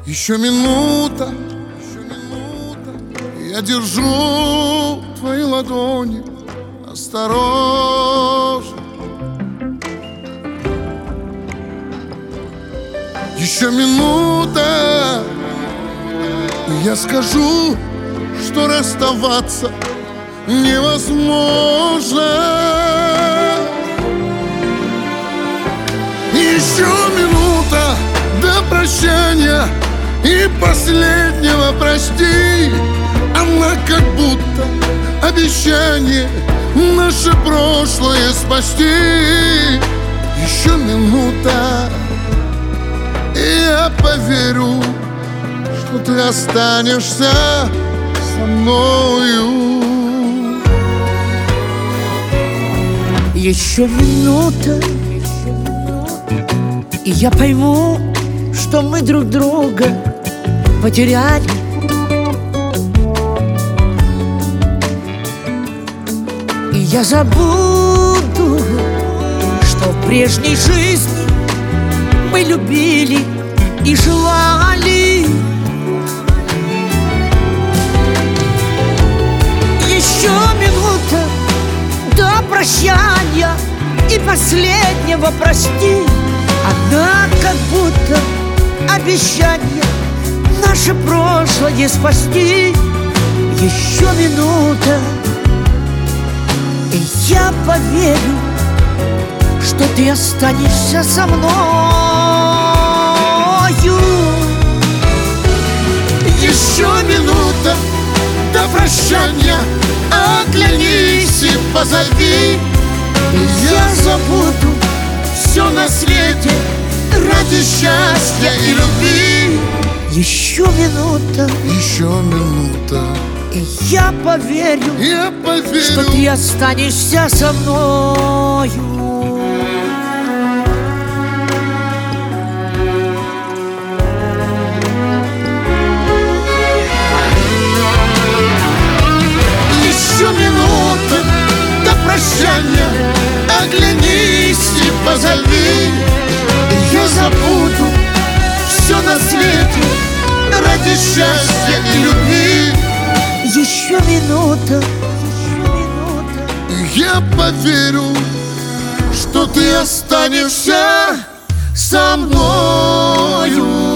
Еще минута, я держу твои ладони осторожно. Еще минута, я скажу, что расставаться невозможно. Еще минута до прощания и последнего прости. Она как будто обещание наше прошлое спасти. Еще минута, и я поверю, что ты останешься со мною. Еще минута, и я пойму, что мы друг друга потеряли. И я забуду, что в прежней жизни мы любили и желали. Еще минута до прощания и последнего прости. Она как будто обещание наше прошлое спасти. Еще минута, и я поверю, что ты останешься со мною. Еще минута до прощания, оглянись и позови. И я забуду все на свете ради счастья и любви. Еще минута, и я поверю, что ты останешься со мною. Еще минута до прощания, оглянись и позови. Я забуду все на свете ради счастья и любви. Еще минута, я поверю, что ты останешься со мною.